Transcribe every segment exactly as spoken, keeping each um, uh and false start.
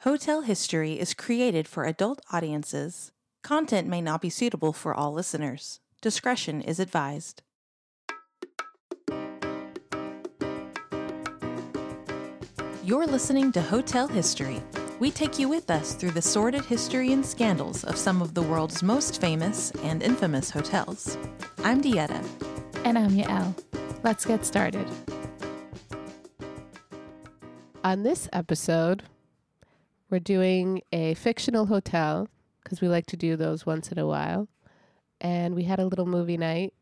Hotel History is created for adult audiences. Content may not be suitable for all listeners. Discretion is advised. You're listening to Hotel History. We take you with us through the sordid history and scandals of some of the world's most famous and infamous hotels. I'm Dieta. And I'm Yael. Let's get started. On this episode, we're doing a fictional hotel because we like to do those once in a while. And we had a little movie night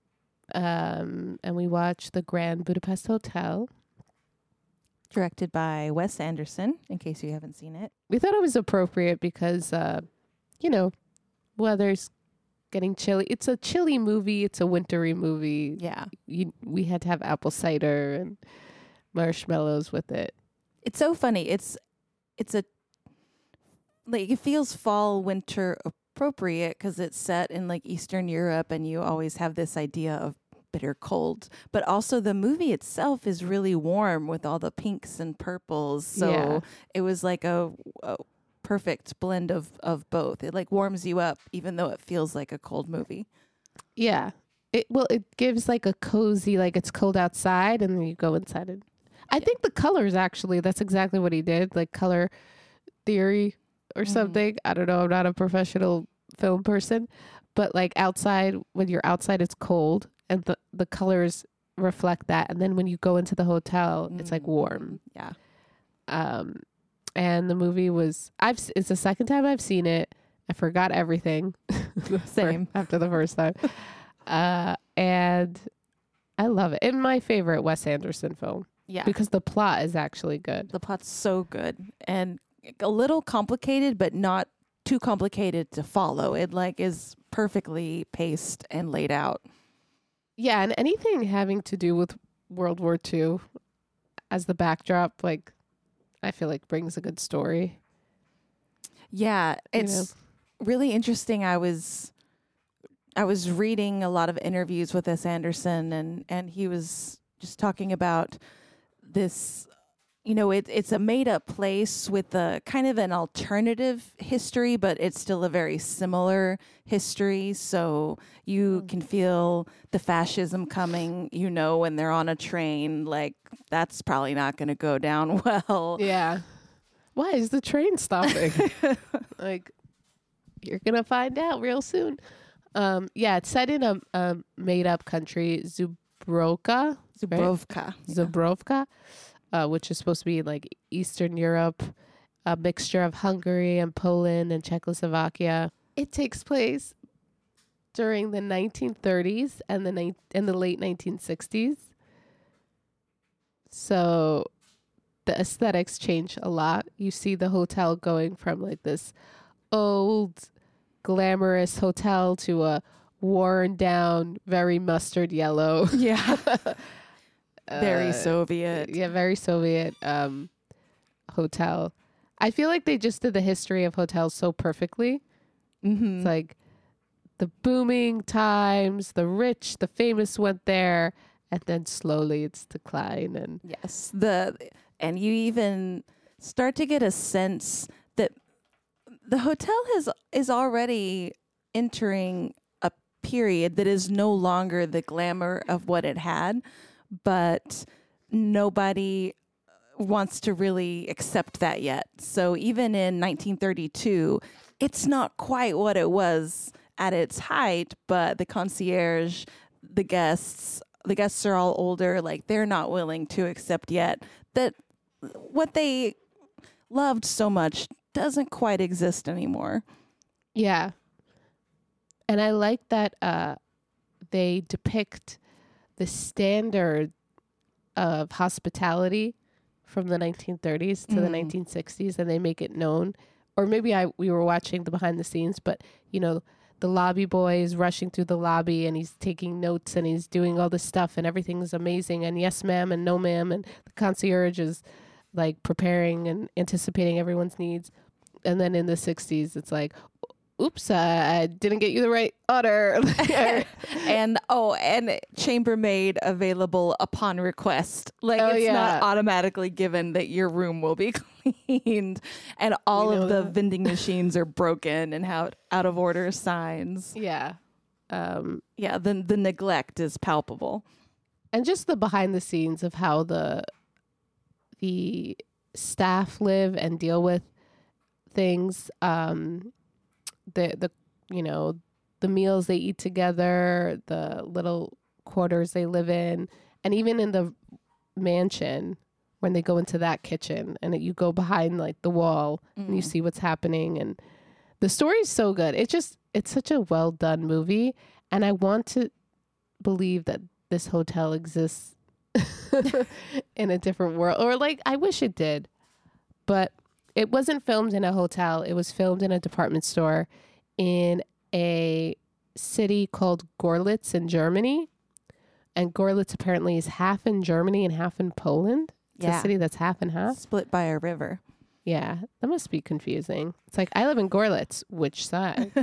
um, and we watched The Grand Budapest Hotel. Directed by Wes Anderson, in case you haven't seen it. We thought it was appropriate because, uh, you know, weather's getting chilly. It's a chilly movie. It's a wintry movie. Yeah. You, we had to have apple cider and marshmallows with it. It's so funny. It's it's a like it feels fall winter appropriate because it's set in like Eastern Europe, and you always have this idea of bitter cold. But also the movie itself is really warm with all the pinks and purples. So Yeah. it was like a, a perfect blend of of both. It like warms you up even though it feels like a cold movie. Yeah. It well, it gives like a cozy, like it's cold outside, and then you go inside and I Yeah. think the colors actually, that's exactly what he did, like color theory or Mhm. something. I don't know. I'm not a professional film person, but like outside, when you're outside, it's cold and the, the colors reflect that. And then when you go into the hotel, it's like warm. Yeah. Um, and the movie was, I've, s- it's the second time I've seen it. I forgot everything. Same. After the first time. Uh, and I love it. It's my favorite Wes Anderson film. Yeah. Because the plot is actually good. The plot's so good and a little complicated, but not too complicated to follow. It like is perfectly paced and laid out. Yeah, and anything having to do with World War Two as the backdrop, like, I feel like brings a good story. Yeah, it's really interesting. I was I was reading a lot of interviews with Wes Anderson, and and he was just talking about this. You know, it, it's a made-up place with a kind of an alternative history, but it's still a very similar history. So you can feel the fascism coming, you know, when they're on a train. Like, that's probably not going to go down well. Yeah. Why is the train stopping? Like, you're going to find out real soon. Um, yeah, it's set in a, a made-up country, Zubrovka. Zubrovka. Right? Zubrovka. Uh, which is supposed to be like Eastern Europe, a mixture of Hungary and Poland and Czechoslovakia. It takes place during the nineteen thirties and the ni- and the late nineteen sixties. So the aesthetics change a lot. You see the hotel going from like this old, glamorous hotel to a worn down, very mustard yellow. Yeah. Very Uh, Soviet. Yeah, very Soviet um, hotel. I feel like they just did the history of hotels so perfectly. Mm-hmm. It's like the booming times, the rich, the famous went there, and then slowly it's decline. And Yes. The and you even start to get a sense that the hotel has is already entering a period that is no longer the glamour of what it had, but nobody wants to really accept that yet. So even in nineteen thirty-two, it's not quite what it was at its height, but the concierge, the guests, the guests are all older, like they're not willing to accept yet that what they loved so much doesn't quite exist anymore. yeah. And I like that uh, they depict the standard of hospitality from the nineteen thirties to the Mhm. nineteen sixties, and they make it known. Or maybe I we were watching the behind the scenes, but you know, the lobby boy is rushing through the lobby and he's taking notes and he's doing all this stuff and everything's amazing and yes ma'am and no ma'am, and the concierge is like preparing and anticipating everyone's needs. And then in the sixties it's like, oops, uh, I didn't get you the right order. and oh, and chambermaid available upon request. Like Oh, it's yeah. not automatically given that your room will be cleaned, and all We know of the that. vending machines are broken and have out of order signs. Yeah. Um, Yeah, the the neglect is palpable. and just the behind the scenes of how the the staff live and deal with things. Um, the the you know the meals they eat together, the little quarters they live in, and even in the mansion when they go into that kitchen and it, you go behind like the wall and you Mm. see what's happening, and the story's so good. It just it's such a well done movie, and I want to believe that this hotel exists in a different world, or like I wish it did, but it wasn't filmed in a hotel. It was filmed in a department store in a city called Gorlitz in Germany. And Gorlitz apparently is half in Germany and half in Poland. It's Yeah. a city that's half and half. Split by a river. Yeah, that must be confusing. It's like, I live in Gorlitz. Which side?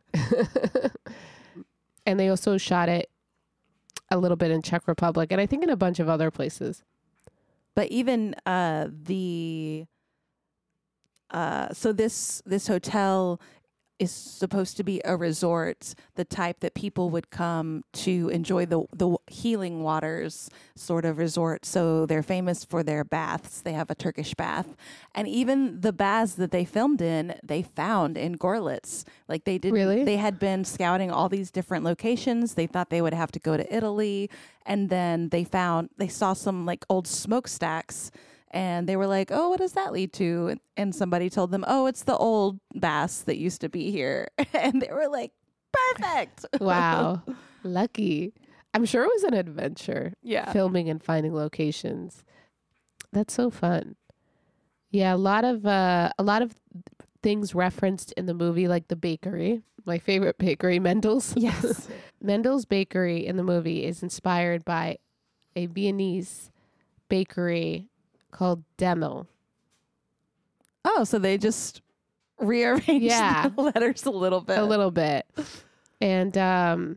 And they also shot it a little bit in Czech Republic, and I think in a bunch of other places. But even uh, the uh, so this this hotel is supposed to be a resort, the type that people would come to enjoy the the healing waters sort of resort. So they're famous for their baths. They have a Turkish bath, and even the baths that they filmed in, they found in Gorlitz. Like they did, Really? They had been scouting all these different locations. They thought they would have to go to Italy, and then they found they saw some like old smokestacks. And they were like, oh, what does that lead to? And somebody told them, oh, it's the old baths that used to be here. And they were like, perfect. Wow. Lucky. I'm sure it was an adventure. Yeah. Filming and finding locations. That's so fun. Yeah, a lot of uh, a lot of things referenced in the movie, like the bakery. My favorite bakery, Mendel's. Yes. Mendel's Bakery in the movie is inspired by a Viennese bakery called Demel. Oh, so they just rearranged Yeah. the letters a little bit. A little bit. And um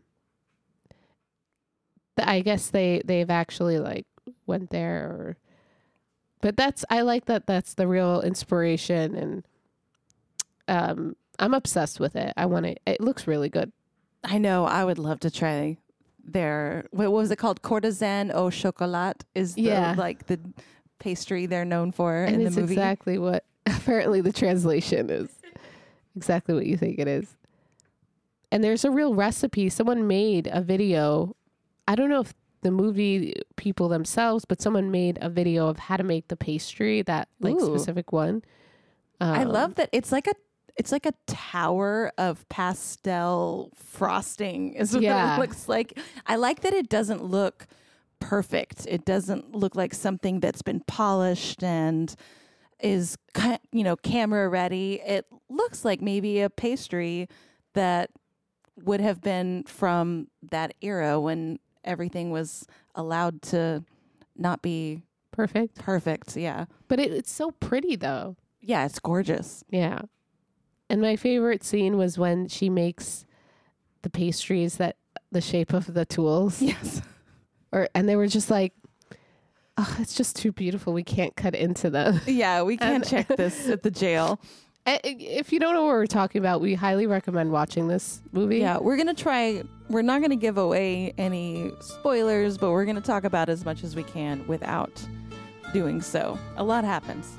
th- I guess they they've actually like went there, or but that's I like that that's the real inspiration, and um I'm obsessed with it. I want it. It looks really good. I know. I would love to try their, what was it called? Courtesan au chocolat is the, Yeah. like the pastry they're known for And in it's the movie. exactly what apparently the translation is. Exactly what you think it is. And there's a real recipe. Someone made a video. I don't know if the movie people themselves, but someone made a video of how to make the pastry, that like Ooh. specific one. I Um, love that it's like a it's like a tower of pastel frosting is what Yeah. it looks like. I like that it doesn't look perfect. It doesn't look like something that's been polished and is ki- you know camera ready. It looks like maybe a pastry that would have been from that era when everything was allowed to not be perfect. perfect. Yeah. But it, it's so pretty though. Yeah, it's gorgeous. Yeah. And my favorite scene was when she makes the pastries that the shape of the tools. Yes. Or and they were just like, oh, it's just too beautiful. We can't cut into them. Yeah, we can't And- check this at the jail. I- If you don't know what we're talking about, we highly recommend watching this movie. Yeah, we're going to try, we're not going to give away any spoilers, but we're going to talk about as much as we can without doing so. A lot happens.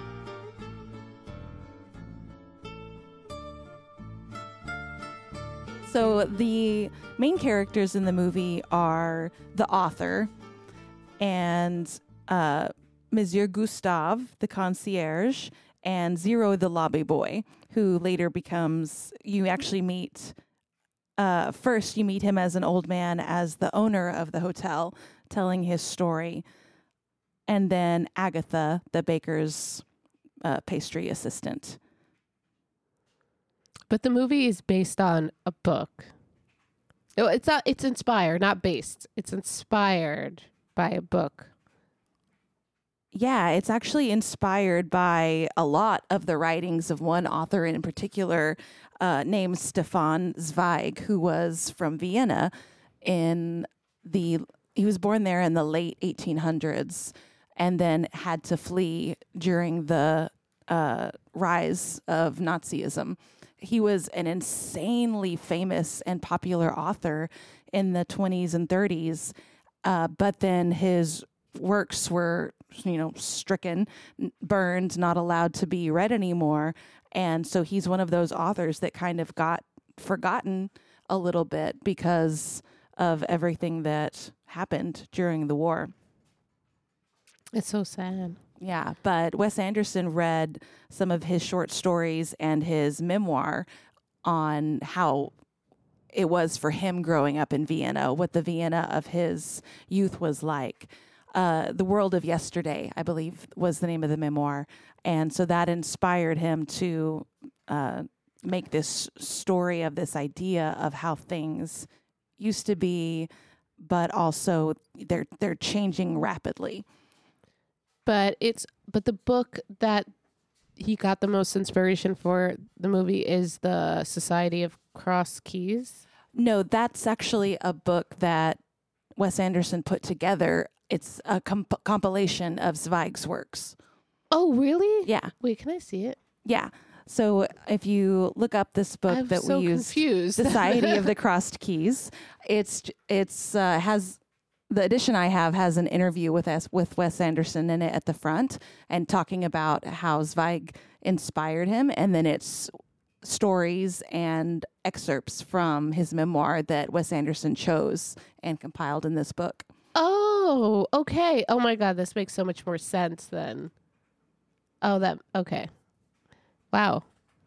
So the main characters in the movie are the author and uh, Monsieur Gustave, the concierge, and Zero, the lobby boy, who later becomes, you actually meet, uh, first you meet him as an old man, as the owner of the hotel, telling his story. And then Agatha, the baker's uh, pastry assistant. But the movie is based on a book. Oh, it's not. It's inspired, not based. It's inspired by a book. Yeah, it's actually inspired by a lot of the writings of one author in particular, uh, named Stefan Zweig, who was from Vienna in the he was born there in the late eighteen hundreds and then had to flee during the uh, rise of Nazism. He was an insanely famous and popular author in the twenties and thirties, uh, but then his works were, you know, stricken, burned, not allowed to be read anymore. And so he's one of those authors that kind of got forgotten a little bit because of everything that happened during the war. It's so sad. Yeah, but Wes Anderson read some of his short stories and his memoir on how it was for him growing up in Vienna, what the Vienna of his youth was like. Uh, The World of Yesterday, I believe, was the name of the memoir. And so that inspired him to uh, make this story of this idea of how things used to be, but also they're they're changing rapidly. But it's but the book that he got the most inspiration for the movie is the Society of Cross Keys. No, that's actually a book that Wes Anderson put together. It's a comp- compilation of Zweig's works. Oh, really? Yeah. Wait, can I see it? Yeah. So if you look up this book I'm that so we use, confused. Society of the Crossed Keys, it's it's uh, has the edition I have has an interview with us with Wes Anderson in it at the front and talking about how Zweig inspired him, and then it's stories and excerpts from his memoir that Wes Anderson chose and compiled in this book. Oh, okay. Oh my God, this makes so much more sense then. Oh, that okay. Wow.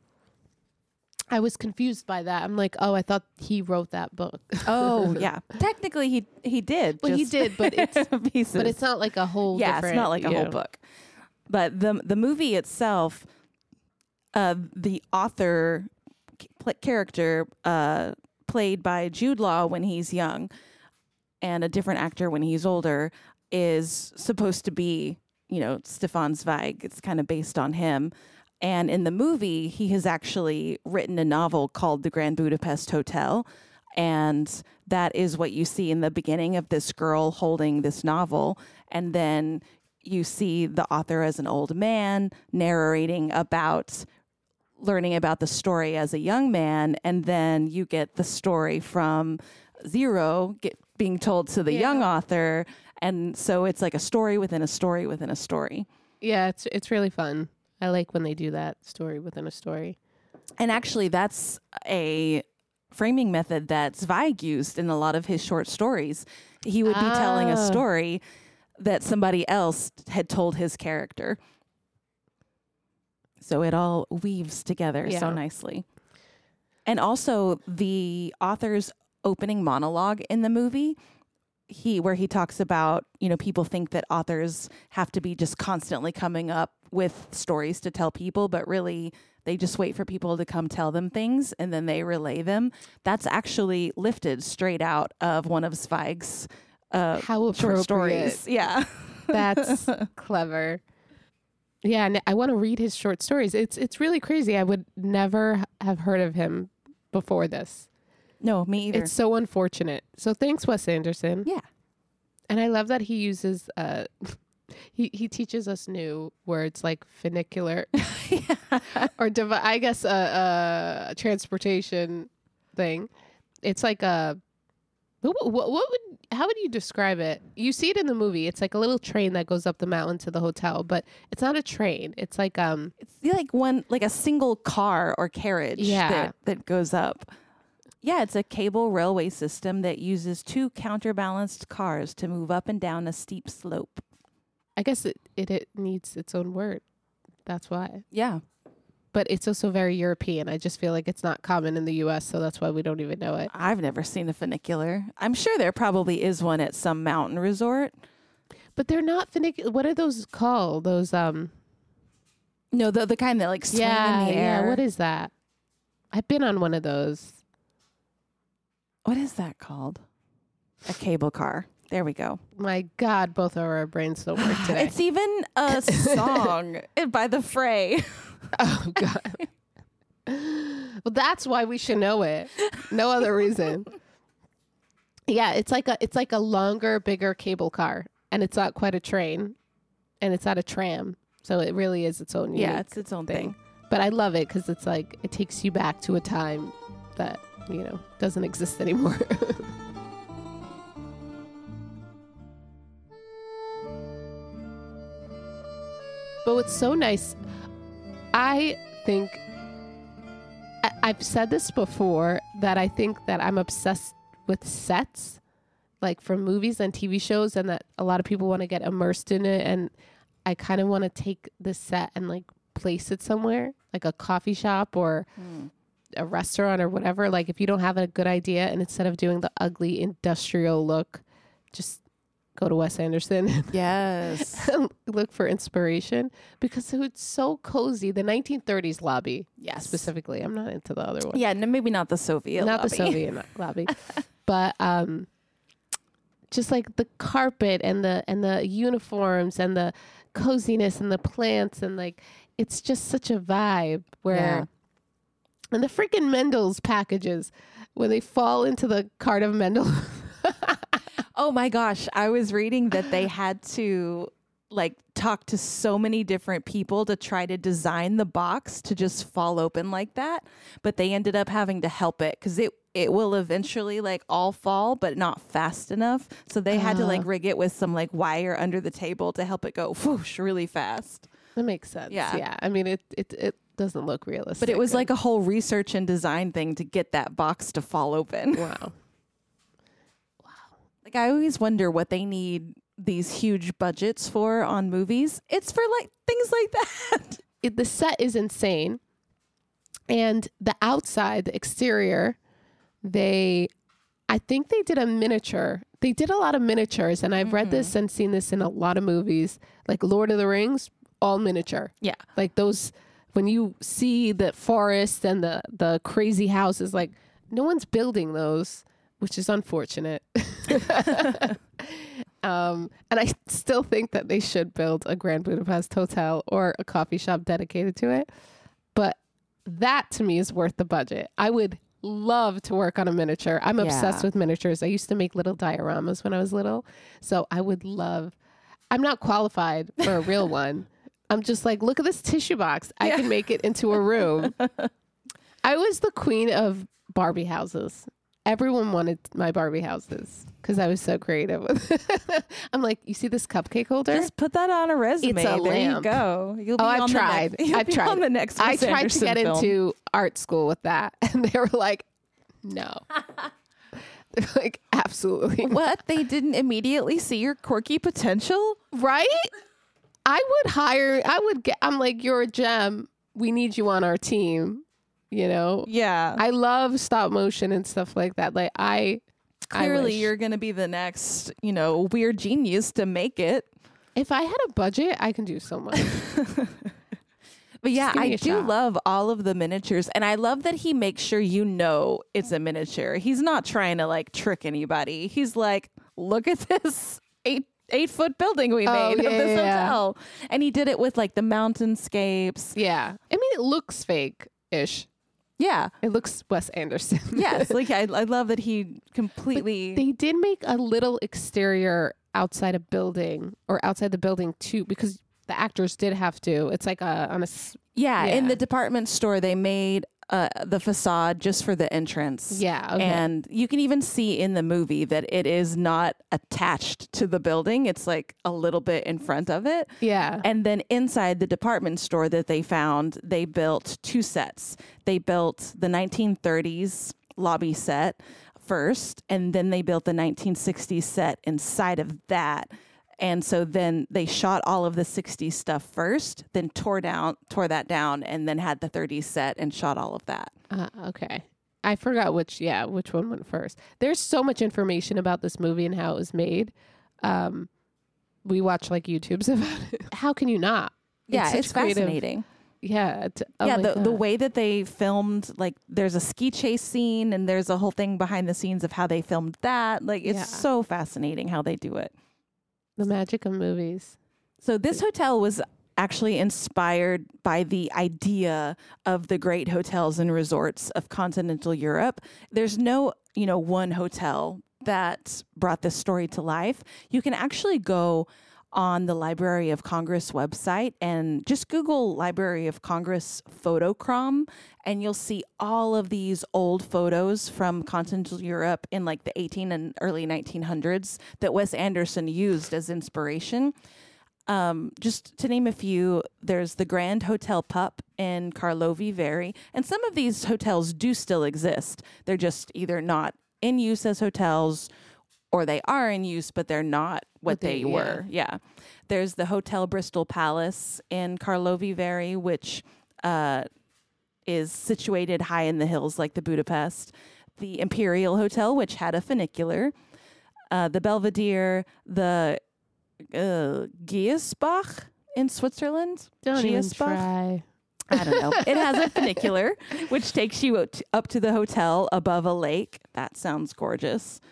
I was confused by that. I'm like, oh, I thought he wrote that book. Oh, yeah. Technically, he he did. Well, he just did, but it's pieces. but it's not like a whole. Yeah, different, it's not like a you whole know. book. But the the movie itself, uh, the author pl- character uh, played by Jude Law when he's young, and a different actor when he's older, is supposed to be, you know, Stefan Zweig. It's kind of based on him. And in the movie, he has actually written a novel called The Grand Budapest Hotel. And that is what you see in the beginning of this girl holding this novel. And then you see the author as an old man narrating about learning about the story as a young man. And then you get the story from zero get, being told to the Yeah. young author. And so it's like a story within a story within a story. Yeah, it's it's really fun. I like when they do that story within a story. And actually, that's a framing method that Zweig used in a lot of his short stories. He would be telling a Ah. story that somebody else had told his character. So it all weaves together so Yeah. nicely. And also the author's opening monologue in the movie, he where he talks about, you know, people think that authors have to be just constantly coming up with stories to tell people, but really they just wait for people to come tell them things and then they relay them. That's actually lifted straight out of one of Zweig's uh, How short appropriate. stories. Yeah. That's clever. Yeah, and I want to read his short stories. It's it's really crazy. I would never h- have heard of him before this. No, me either. It's so unfortunate. So thanks, Wes Anderson. yeah. And I love that he uses uh he he teaches us new words like funicular or devi- I guess a, a transportation thing. It's like a what, what, what would how would you describe it? You see it in the movie. It's like a little train that goes up the mountain to the hotel, but it's not a train. It's like um It's like one, like a single car or carriage Yeah. that, that goes up. Yeah, it's a cable railway system that uses two counterbalanced cars to move up and down a steep slope. I guess it, it it needs its own word. That's why. Yeah. But it's also very European. I just feel like it's not common in the U S, so that's why we don't even know it. I've never seen a funicular. I'm sure there probably is one at some mountain resort. But they're not funicular. What are those called? Those um No, the the kind that like swing yeah, in the air. yeah. What is that? I've been on one of those. what is that called? A cable car. There we go. My God, both of our brains don't work today. It's even a song by The Fray. Oh, God. Well, that's why we should know it. No other reason. Yeah, it's like a it's like a longer, bigger cable car, and it's not quite a train, and it's not a tram. So it really is its own. Yeah, it's its own thing. thing. But I love it because it's like it takes you back to a time that, you know, doesn't exist anymore. But what's so nice, I think, I, I've said this before, that I think that I'm obsessed with sets, like from movies and T V shows, and that a lot of people want to get immersed in it. And I kind of want to take the set and like place it somewhere, like a coffee shop or mm. a restaurant or whatever. Like if you don't have a good idea, and instead of doing the ugly industrial look, just go to Wes Anderson. Yes. Look for inspiration, because it's so cozy. The nineteen thirties lobby. Yes. Specifically. I'm not into the other one. Yeah, no, maybe not the Soviet not lobby. the Soviet lobby. But um, just like the carpet and the and the uniforms and the coziness and the plants, and like it's just such a vibe where yeah. And the freaking Mendel's packages, when they fall into the cart of Mendel. Oh my gosh, I was reading that they had to like talk to so many different people to try to design the box to just fall open like that, but they ended up having to help it because it it will eventually like all fall, but not fast enough. So they had uh, to like rig it with some like wire under the table to help it go whoosh really fast. That makes sense. Yeah, yeah. I mean, it it it doesn't look realistic, but it was and... like a whole research and design thing to get that box to fall open. Wow. Like I always wonder what they need these huge budgets for on movies. It's for like things like that. It, the set is insane. And the outside, the exterior, they, I think they did a miniature. They did a lot of miniatures. And I've mm-hmm. read this and seen this in a lot of movies. Like Lord of the Rings, all miniature. Yeah. Like those, when you see the forest and the, the crazy houses, like no one's building those, which is unfortunate. um, and I still think that they should build a Grand Budapest Hotel or a coffee shop dedicated to it. But that to me is worth the budget. I would love to work on a miniature. I'm yeah. obsessed with miniatures. I used to make little dioramas when I was little. So I would love, I'm not qualified for a real one. I'm just like, look at this tissue box. I yeah. can make it into a room. I was the queen of Barbie houses. Everyone wanted my Barbie houses because I was so creative. I'm like, you see this cupcake holder? Just put that on a resume. It's a there lamp. You go. You'll be oh, I've on tried. The next, I've tried. On the next I Wes tried Anderson to get film. into art school with that, and they were like, no. They're like, absolutely not. What? They didn't immediately see your quirky potential? Right? I would hire, I would get, I'm like, you're a gem. We need you on our team. You know? Yeah. I love stop motion and stuff like that. Like I Clearly I you're going to be the next, you know, weird genius to make it. If I had a budget, I can do so much. But yeah, I do shot. love all of the miniatures. And I love that he makes sure you know it's a miniature. He's not trying to like trick anybody. He's like, look at this eight eight foot building we oh, made yeah, of this yeah, hotel. Yeah. And he did it with like the mountainscapes. Yeah. I mean, it looks fake-ish. Yeah. It looks Wes Anderson. Yes. Like I, I love that he completely. But they did make a little exterior outside a building or outside the building too, because the actors did have to. It's like a, on a. Yeah, yeah. In the department store, they made uh, the facade just for the entrance. Yeah. Okay. And you can even see in the movie that it is not attached to the building. It's like a little bit in front of it. Yeah. And then inside the department store that they found, they built two sets. They built the nineteen thirties lobby set first, and then they built the nineteen sixties set inside of that. And so then they shot all of the sixties stuff first, then tore down, tore that down, and then had the thirties set and shot all of that. Uh, okay. I forgot which, yeah, which one went first. There's so much information about this movie and how it was made. Um, we watch like YouTubes about it. How can you not? Yeah, it's, it's fascinating. fascinating. Yeah. It's, oh yeah, my the, the God. way that they filmed, like there's a ski chase scene and there's a whole thing behind the scenes of how they filmed that. Like it's Yeah. so fascinating how they do it. The magic of movies. So this hotel was actually inspired by the idea of the great hotels and resorts of continental Europe. There's no, you know, one hotel that brought this story to life. You can actually go on the Library of Congress website and just Google Library of Congress photochrome, and you'll see all of these old photos from continental Europe in like the eighteen and early nineteen hundreds that Wes Anderson used as inspiration. Um, just to name a few, there's the Grand Hotel Pup in Karlovy Vary, and some of these hotels do still exist. They're just either not in use as hotels, or they are in use, but they're not what, What they- they, yeah. were. Yeah. There's the Hotel Bristol Palace in Karlovy Vary, which uh, is situated high in the hills like the Budapest. The Imperial Hotel, which had a funicular. Uh, the Belvedere, the uh, Giesbach in Switzerland. Don't even Giesbach? try. I don't know. It has a funicular, which takes you up to, up to the hotel above a lake. That sounds gorgeous.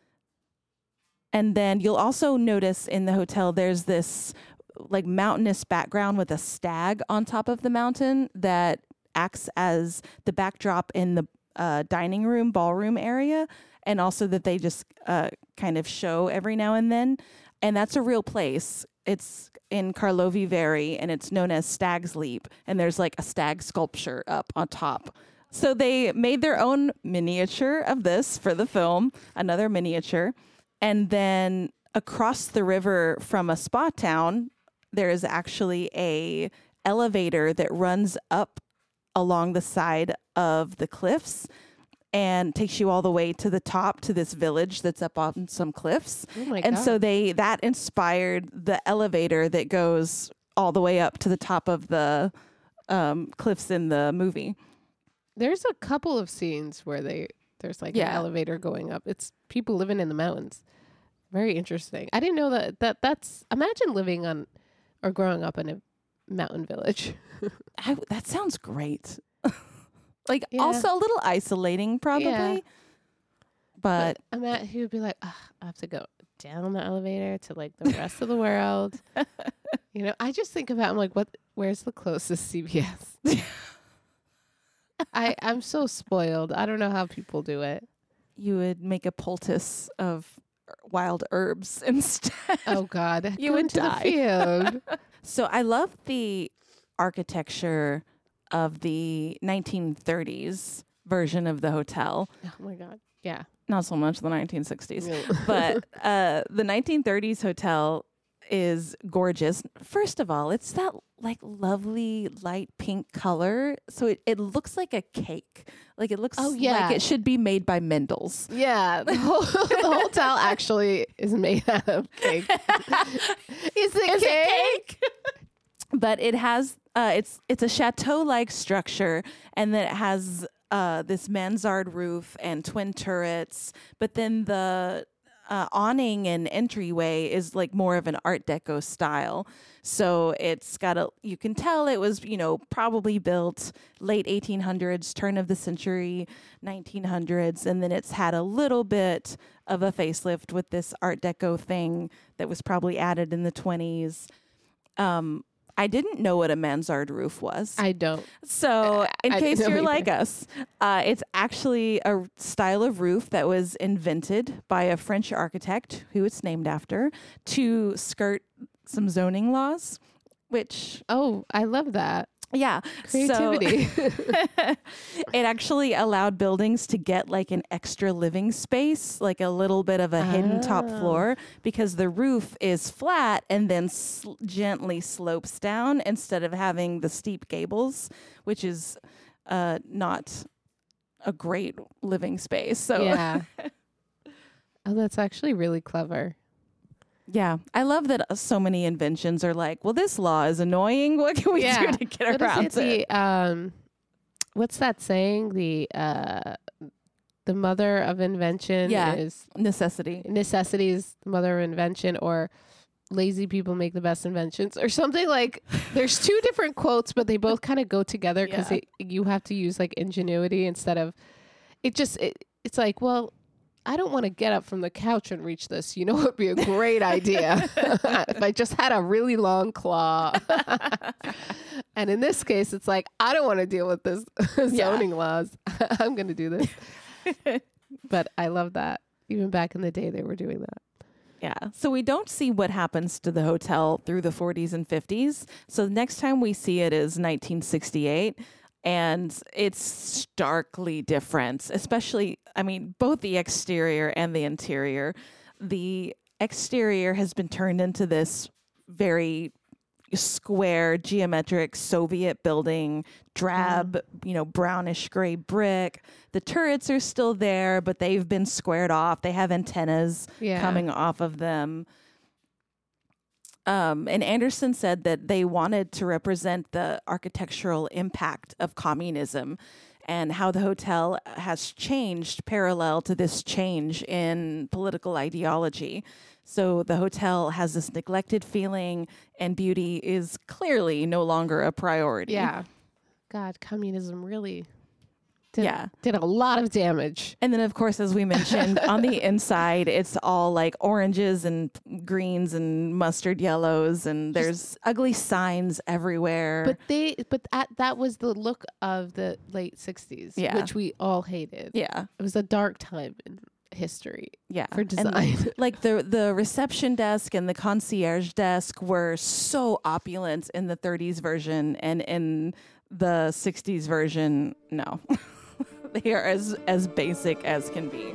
And then you'll also notice in the hotel, there's this like mountainous background with a stag on top of the mountain that acts as the backdrop in the uh, dining room, ballroom area. And also that they just uh, kind of show every now and then. And that's a real place. It's in Karlovy Vary, and it's known as Stag's Leap. And there's like a stag sculpture up on top. So they made their own miniature of this for the film, another miniature. And then across the river from a spa town, there is actually a elevator that runs up along the side of the cliffs and takes you all the way to the top to this village that's up on some cliffs. Oh my and God. so they that inspired the elevator that goes all the way up to the top of the um, cliffs in the movie. There's a couple of scenes where they there's like an Yeah. elevator going up. It's people living in the mountains. Very interesting. I didn't know that that that's imagine living on or growing up in a mountain village. I, that sounds great. Like Yeah. also a little isolating probably. Yeah. But I'm at he would be like, "Ugh, I have to go down the elevator to like the rest of the world. You know, I just think about I'm like, what where's the closest C V S? I, I'm so spoiled. I don't know how people do it. you would make a poultice of wild herbs instead. Oh God. You Go would into die. the field. So I love the architecture of the nineteen thirties version of the hotel. Oh my God. Yeah. Not so much the nineteen sixties. No. But uh, the nineteen thirties hotel is gorgeous. First of all, it's that like lovely light pink color. So it, it looks like a cake. Like it looks Oh, yeah. like it should be made by Mendel's. Yeah, the, whole, the hotel actually is made out of cake. Is it Is it cake? But it has uh, it's it's a chateau-like structure, and then it has uh, this mansard roof and twin turrets. But then the uh, awning and entryway is like more of an Art Deco style. So it's got a you can tell it was you know probably built late eighteen hundreds, turn of the century, nineteen hundreds, and then it's had a little bit of a facelift with this Art Deco thing that was probably added in the twenties. Um, I didn't know what a mansard roof was. I don't. So, in I case didn't know you're either. like us, uh, it's actually a style of roof that was invented by a French architect who it's named after to skirt some zoning laws, which, Oh, I love that. yeah. Creativity. So, it actually allowed buildings to get like an extra living space, like a little bit of a hidden top Ah. floor, because the roof is flat and then sl- gently slopes down instead of having the steep gables, which is uh, not a great living space. So, Yeah. Oh, that's actually really clever. yeah, I love that uh, so many inventions are like, well, this law is annoying. What can we Yeah. do to get What around is it? to it? The, um, what's that saying? The uh, the mother of invention Yeah. is Necessity. necessity is the mother of invention, or lazy people make the best inventions or something. Like there's two different quotes, but they both kind of go together because Yeah. you have to use like ingenuity instead of it just it, it's like, well, I don't want to get up from the couch and reach this. You know, it would be a great idea if I just had a really long claw. And in this case, it's like, I don't want to deal with this zoning laws. I'm going to do this. But I love that. Even back in the day, they were doing that. Yeah. So we don't see what happens to the hotel through the forties and fifties. So the next time we see it is nineteen sixty-eight. And it's starkly different, especially, I mean, both the exterior and the interior. The exterior has been turned into this very square, geometric Soviet building, drab, mm. you know, brownish gray brick. The turrets are still there, but they've been squared off. They have antennas yeah. coming off of them. Um, and Anderson said that they wanted to represent the architectural impact of communism and how the hotel has changed parallel to this change in political ideology. So the hotel has this neglected feeling and beauty is clearly no longer a priority. Yeah. God, communism really did, yeah. did a lot of damage. And then, of course, as we mentioned, on the inside, it's all like oranges and greens and mustard yellows, and there's Just, ugly signs everywhere. But they, but that, that was the look of the late sixties, yeah. which we all hated. Yeah. It was a dark time in history yeah. for design. And like the, the reception desk and the concierge desk were so opulent in the thirties version, and in the sixties version, no. They are as, as basic as can be.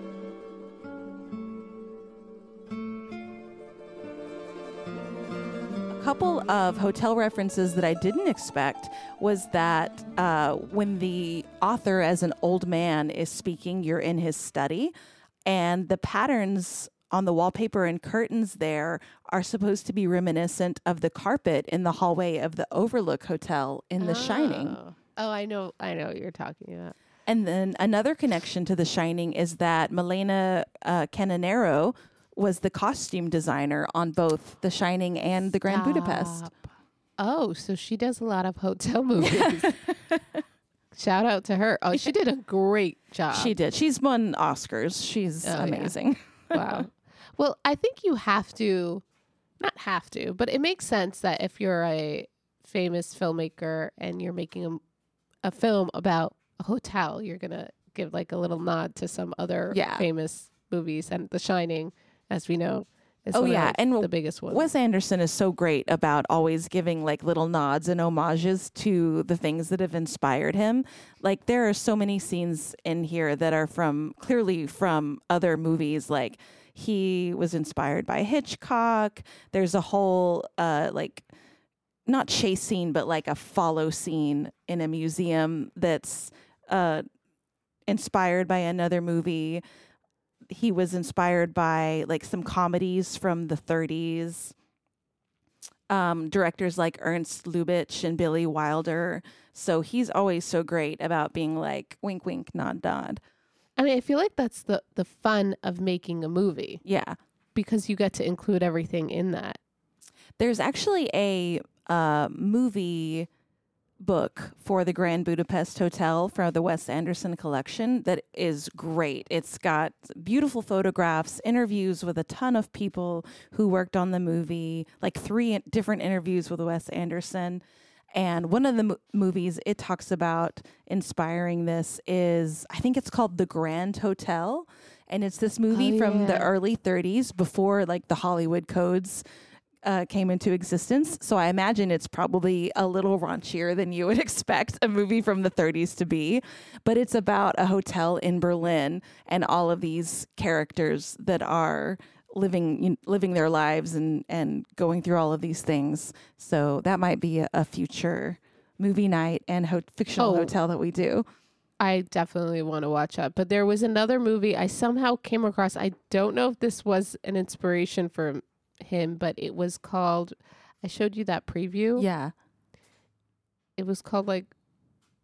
A couple of hotel references that I didn't expect was that uh, when the author, as an old man, is speaking, you're in his study, and the patterns on the wallpaper and curtains there are supposed to be reminiscent of the carpet in the hallway of the Overlook Hotel in The oh. Shining. Oh, I know. I know what you're talking about. And then another connection to The Shining is that Milena uh, Canonero was the costume designer on both The Shining and The Grand Stop. Budapest. Oh, so she does a lot of hotel movies. Shout out to her. Oh, she did a great job. She did. She's won Oscars. She's oh, amazing. Yeah. Wow. Well, I think you have to, not have to, but it makes sense that if you're a famous filmmaker and you're making a, a film about a hotel, you're going to give like a little nod to some other yeah. famous movies. And The Shining, as we know, is oh, one yeah. of the, and the biggest one. Wes Anderson is so great about always giving like little nods and homages to the things that have inspired him. Like there are so many scenes in here that are from clearly from other movies. Like he was inspired by Hitchcock. There's a whole uh, like not chase scene, but like a follow scene in a museum that's uh, inspired by another movie. He was inspired by like some comedies from the thirties. Um, directors like Ernst Lubitsch and Billy Wilder. So he's always so great about being like wink, wink, nod, nod. I mean, I feel like that's the, the fun of making a movie. Yeah. Because you get to include everything in that. There's actually a uh, movie book for the Grand Budapest Hotel from the Wes Anderson collection that is great. It's got beautiful photographs, interviews with a ton of people who worked on the movie, like three different interviews with Wes Anderson. And one of the mo- movies it talks about inspiring this is, I think it's called The Grand Hotel. And it's this movie oh, from yeah. the early thirties before like the Hollywood codes Uh, came into existence. So I imagine it's probably a little raunchier than you would expect a movie from the thirties to be. But it's about a hotel in Berlin and all of these characters that are living you know, living their lives and, and going through all of these things. So that might be a, a future movie night and ho- fictional oh. hotel that we do. I definitely want to watch that. But there was another movie I somehow came across. I don't know if this was an inspiration for him, but it was called, I showed you that preview. Yeah. It was called like,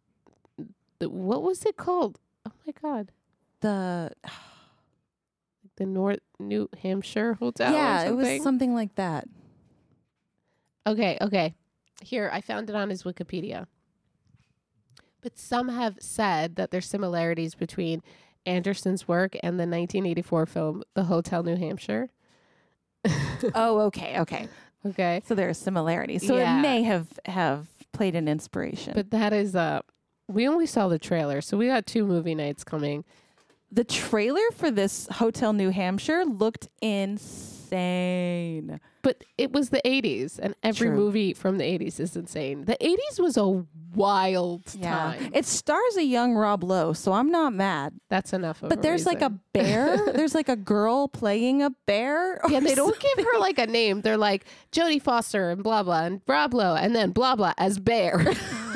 the, what was it called? Oh my God. The the North New Hampshire Hotel. yeah, or it something. was something like that. Okay, okay. Here, I found it on his Wikipedia. But some have said that there's similarities between Anderson's work and the nineteen eighty-four film The Hotel New Hampshire. Oh, okay, okay. Okay. So there are similarities. So Yeah. it may have have played an inspiration. But that is, uh, we only saw the trailer, so we got two movie nights coming. the trailer for this Hotel New Hampshire looked insane. But it was the eighties, and every True. movie from the eighties is insane. The eighties was a wild time. It stars a young Rob Lowe, so I'm not mad. That's enough of But a there's like a reason. bear. There's like a girl playing a bear. Yeah, or they don't something. give her like a name. They're like Jodie Foster and blah blah and Rob Lowe and then blah blah as Bear.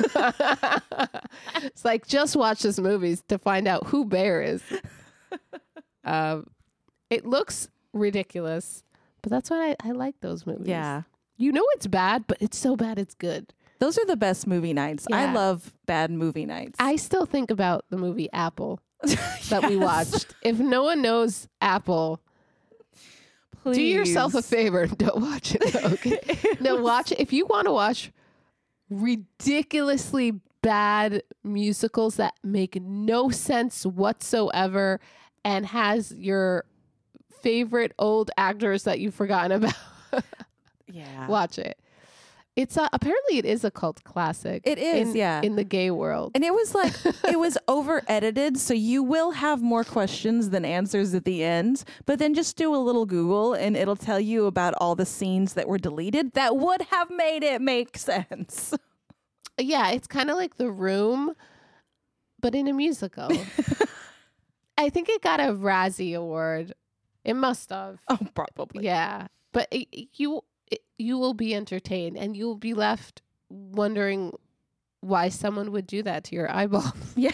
It's like just watch this movie to find out who Bear is. Um, it looks ridiculous, but that's why I, I like those movies. Yeah. You know it's bad, but it's so bad it's good. Those are the best movie nights. I Yeah. love bad movie nights. I still think about the movie Apple that we watched. If no one knows Apple, do yourself a Please. favor and don't watch it. though, Okay? No, watch it. If you want to watch ridiculously bad musicals that make no sense whatsoever and has your favorite old actors that you've forgotten about, Yeah. watch it. It's a, apparently it is a cult classic. It is, in, yeah. in the gay world. And it was like, it was over edited. So you will have more questions than answers at the end. But then just do a little Google and it'll tell you about all the scenes that were deleted that would have made it make sense. Yeah, it's kind of like The Room, but in a musical. I think it got a Razzie Award. It must have. Oh, probably. Yeah, but it, it- you it, you will be entertained, and you will be left wondering why someone would do that to your eyeball. Yeah.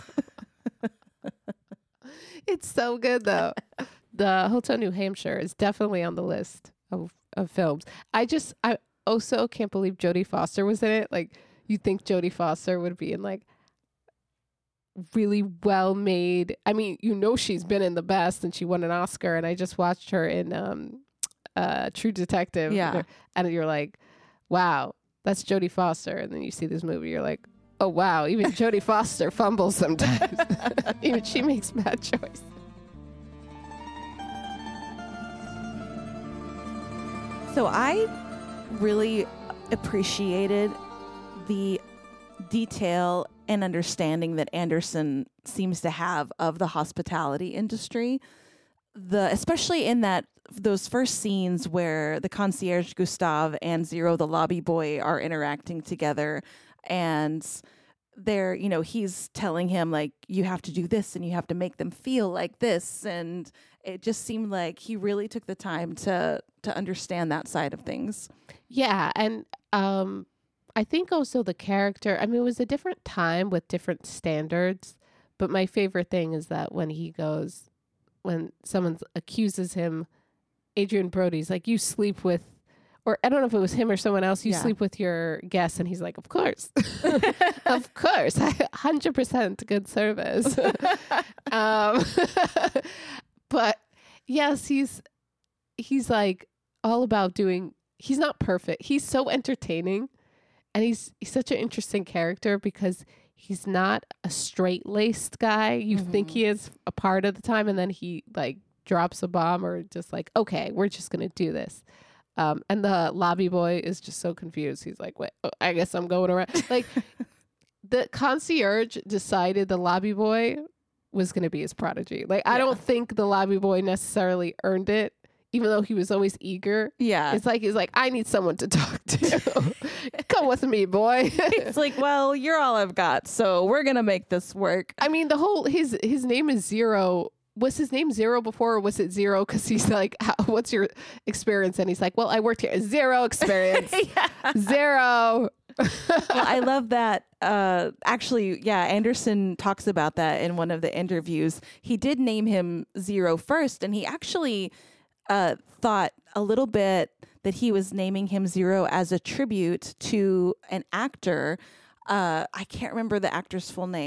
It's so good though. The Hotel New Hampshire is definitely on the list of of films. I just I also can't believe Jodie Foster was in it. Like, you think Jodie Foster would be in like really well made. I mean, you know she's been in the best and she won an Oscar, and I just watched her in um uh True Detective. Yeah. And you're like, wow, that's Jodie Foster. And then you see this movie, you're like, oh wow, even Jodie Foster fumbles sometimes. Even she makes bad choices. So I really appreciated the detail and understanding that Anderson seems to have of the hospitality industry. The especially in that those first scenes where the concierge Gustave and Zero the lobby boy are interacting together, and they're, you know, he's telling him like, you have to do this and you have to make them feel like this, and it just seemed like he really took the time to to understand that side of things. Yeah, and um, I think also the character, I mean, it was a different time with different standards, but my favorite thing is that when he goes, when someone accuses him, Adrian Brody's like, you sleep with, or I don't know if it was him or someone else, you Yeah. sleep with your guests, and he's like, of course. Of course. one hundred percent good service. um, but yes, he's, he's like all about doing, he's not perfect. He's so entertaining, and he's he's such an interesting character because he's not a straight-laced guy. You think he is a part of the time, and then he like drops a bomb or just like, okay, we're just going to do this. Um, and the lobby boy is just so confused. He's like, wait, oh, I guess I'm going around. Like, the concierge decided the lobby boy was going to be his prodigy. Like, I Yeah. don't think the lobby boy necessarily earned it, even though he was always eager. Yeah. It's like, he's like, I need someone to talk to. Come with me, boy. It's like, well, you're all I've got, so we're going to make this work. I mean, the whole, his, his name is Zero. Was his name Zero before, or was it Zero? Because he's like, How, what's your experience? And he's like, well, I worked here. Zero experience. Zero. Well, I love that. Uh, actually, yeah, Anderson talks about that in one of the interviews. He did name him Zero first, and he actually uh, thought a little bit that he was naming him Zero as a tribute to an actor. Uh, I can't remember the actor's full name,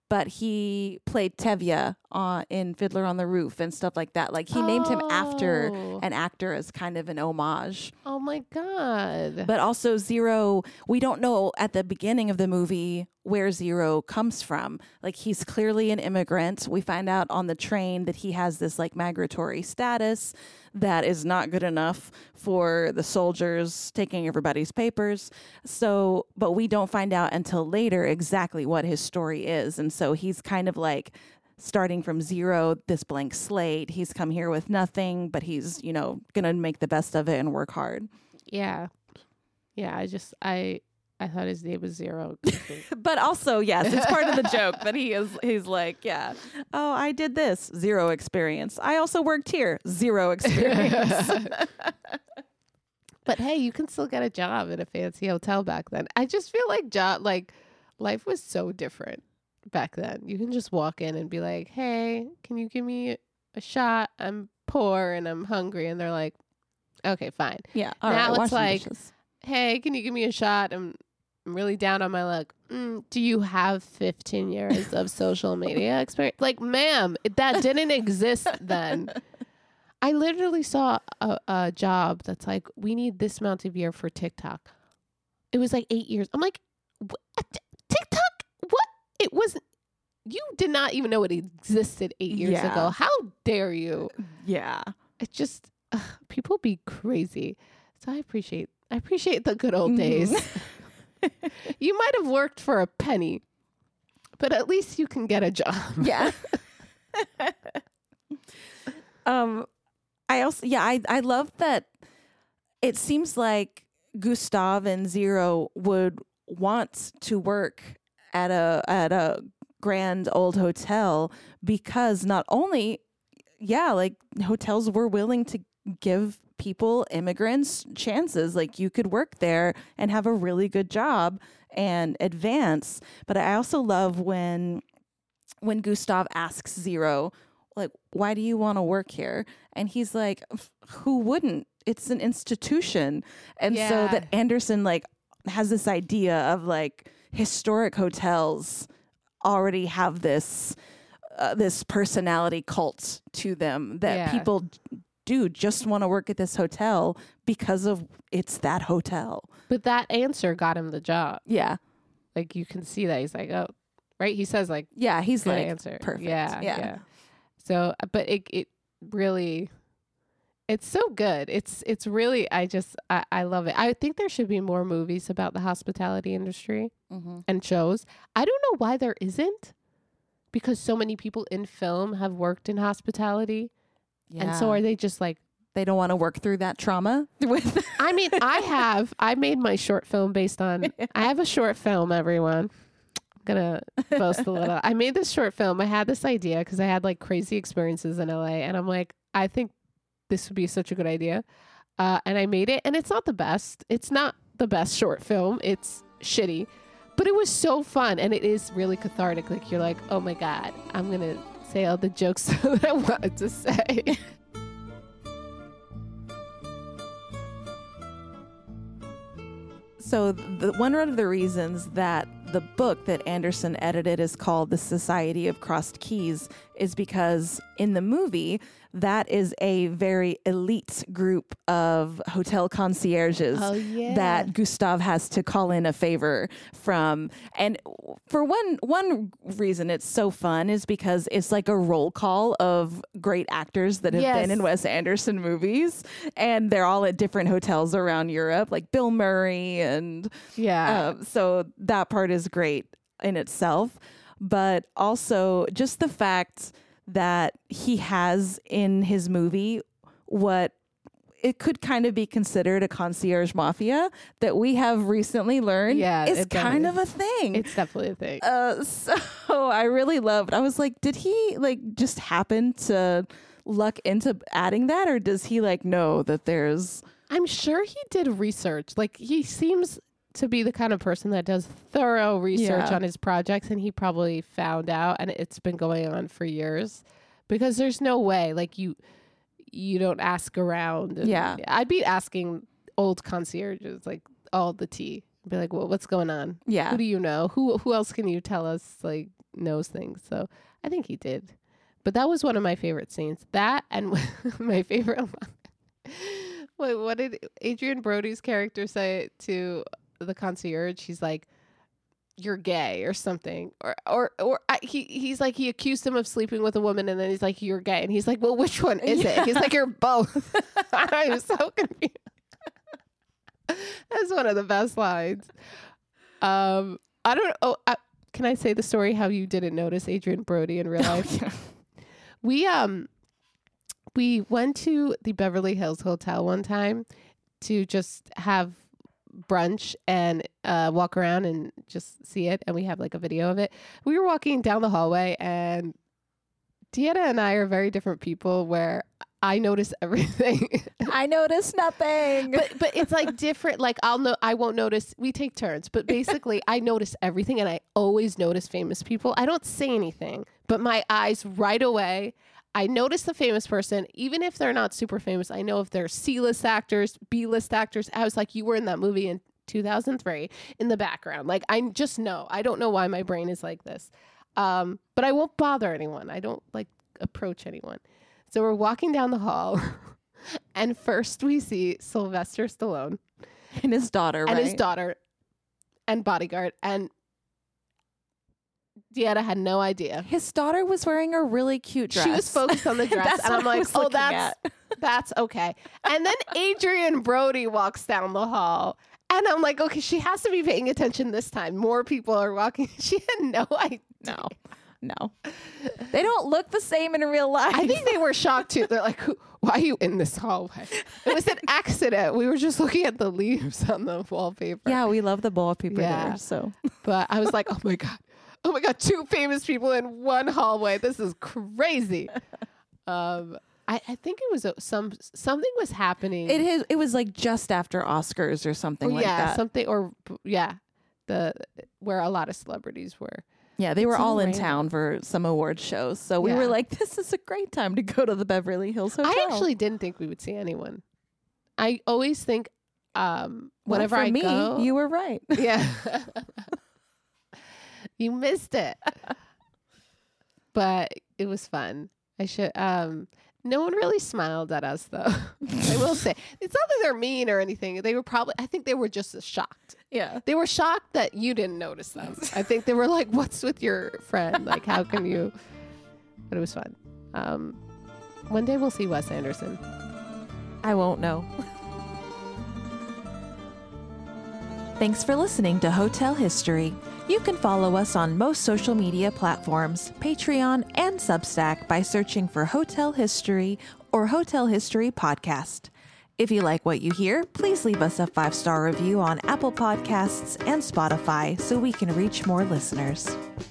but he played Tevye uh, in Fiddler on the Roof and stuff like that. Like he named him after Oh. an actor as kind of an homage. Oh my God. But also Zero, we don't know at the beginning of the movie where Zero comes from. Like he's clearly an immigrant. We find out on the train that he has this like migratory status that is not good enough for the soldiers taking everybody's papers. So, but we don't find out until later exactly what his story is. And so he's kind of like starting from zero, this blank slate. He's come here with nothing, but he's, you know, going to make the best of it and work hard. Yeah. Yeah. I just, I, I thought his name was Zero. But also, yes, it's part of the joke that he is, he's like, yeah, oh, I did this, zero experience. I also worked here, zero experience. But hey, you can still get a job at a fancy hotel back then. I just feel like job, like life was so different back then. You can just walk in and be like, hey, can you give me a shot? I'm poor and I'm hungry. And they're like, okay, fine. Yeah. All Now right, it's wash some like, dishes. Hey, can you give me a shot? I'm, I'm really down on my luck. Mm, do you have fifteen years of social media experience? Like, ma'am, that didn't exist then. I literally saw a, a job that's like, we need this amount of year for TikTok. It was like eight years. I'm like, what? TikTok? What? It was, you did not even know it existed eight years Yeah. ago. How dare you? Yeah. It just, ugh, people be crazy. So I appreciate, I appreciate the good old Mhm. days. You might have worked for a penny, but at least you can get a job. Yeah. um, I also, yeah, I, I love that it seems like Gustav and Zero would want to work at a, at a grand old hotel because not only, yeah, like hotels were willing to give people, immigrants, chances. Like you could work there and have a really good job and advance. But I also love when when Gustav asks Zero, like, why do you want to work here? And he's like, who wouldn't? It's an institution. And so Yeah. that Anderson like has this idea of like historic hotels already have this uh, this personality cult to them that Yeah. people do just want to work at this hotel because of it's that hotel. But that answer got him the job. Yeah. Like you can see that he's like, oh, right. He says like, Yeah. He's good like, answer. perfect. Yeah, Yeah. yeah. So, but it it really, it's so good. It's it's really, I just I, I love it. I think there should be more movies about the hospitality industry mm-hmm. and shows. I don't know why there isn't, because so many people in film have worked in hospitality. Yeah. And so are they just like, they don't want to work through that trauma with. I mean, I have, I made my short film based on, I have a short film, everyone. I'm going to boast a little. I made this short film. I had this idea because I had like crazy experiences in L A. And I'm like, I think this would be such a good idea. Uh, and I made it. And it's not the best. It's not the best short film. It's shitty. But it was so fun. And it is really cathartic. Like, you're like, oh my God, I'm going to say all the jokes that I wanted to say. So the, one of the reasons that the book that Anderson edited is called The Society of Crossed Keys is because in the movie, that is a very elite group of hotel concierges Oh, yeah. that Gustav has to call in a favor from. And for one one reason it's so fun is because it's like a roll call of great actors that have Yes. been in Wes Anderson movies, and they're all at different hotels around Europe, like Bill Murray, and Yeah. um, so that part is great in itself. But also just the fact that he has in his movie what it could kind of be considered a concierge mafia that we have recently learned Yeah, is it kind does. of a thing. It's definitely a thing. Uh, so I really loved. I was like, did he like just happen to luck into adding that, or does he like know that there's? I'm sure he did research. Like, he seems to be the kind of person that does thorough research Yeah. on his projects, and he probably found out, and it's been going on for years, because there's no way like you you don't ask around. And Yeah. I'd be asking old concierges like all the tea. Be like, well, what's going on? Yeah, Who do you know? Who who else can you tell us? Like, knows things. So I think he did. But that was one of my favorite scenes. That and my favorite Wait, what did Adrian Brody's character say to the concierge? He's like, "You're gay" or something, or or or I, he he's like he accused him of sleeping with a woman, and then he's like, "You're gay," and he's like, "Well, which one is yeah. it?" He's like, "You're both." I was so confused. That's one of the best lines. Um, I don't. Oh, I, can I say the story how you didn't notice Adrian Brody in real life? Oh, yeah. We um. We went to the Beverly Hills Hotel one time to just have brunch and uh, walk around and just see it. And we have like a video of it. We were walking down the hallway and Deanna and I are very different people where I notice everything. I notice nothing. But but it's like different. Like I'll know I won't notice. We take turns. But basically I notice everything and I always notice famous people. I don't say anything, but my eyes right away. I notice the famous person, even if they're not super famous. I know if they're C-list actors, B-list actors. I was like, you were in that movie in two thousand three in the background. Like, I just know. I don't know why my brain is like this. Um, but I won't bother anyone. I don't, like, approach anyone. So we're walking down the hall, and first we see Sylvester Stallone. And his daughter, And right? his daughter. And Bodyguard. And Deanna had no idea. His daughter was wearing a really cute dress. She was focused on the dress. And I'm like, oh, that's that's okay. And then Adrian Brody walks down the hall. And I'm like, okay, she has to be paying attention this time. More people are walking. She had no idea. No, no. They don't look the same in real life. I think they were shocked too. They're like, Who, why are you in this hallway? It was an accident. We were just looking at the leaves on the wallpaper. Yeah, we love the wallpaper Yeah. there. So, But I was like, oh my God. Oh my God, two famous people in one hallway. This is crazy. um, I, I think it was a, some something was happening. It is. It was like just after Oscars or something Oh, like yeah, that. something or yeah, the where a lot of celebrities were. Yeah, they were It's all in random. town for some award shows. So we Yeah. were like, this is a great time to go to the Beverly Hills Hotel. I actually didn't think we would see anyone. I always think um, Well, whenever for I me, go, you were right. yeah, you missed it, but it was fun. I should. Um, no one really smiled at us, though. I will say it's not that they're mean or anything. They were probably. I think they were just as shocked. Yeah. They were shocked that you didn't notice them. I think they were like, "What's with your friend? Like, how can you?" But it was fun. Um, one day we'll see Wes Anderson. I won't know. Thanks for listening to Hotel History. You can follow us on most social media platforms, Patreon, and Substack by searching for Hotel History or Hotel History Podcast. If you like what you hear, please leave us a five-star review on Apple Podcasts and Spotify so we can reach more listeners.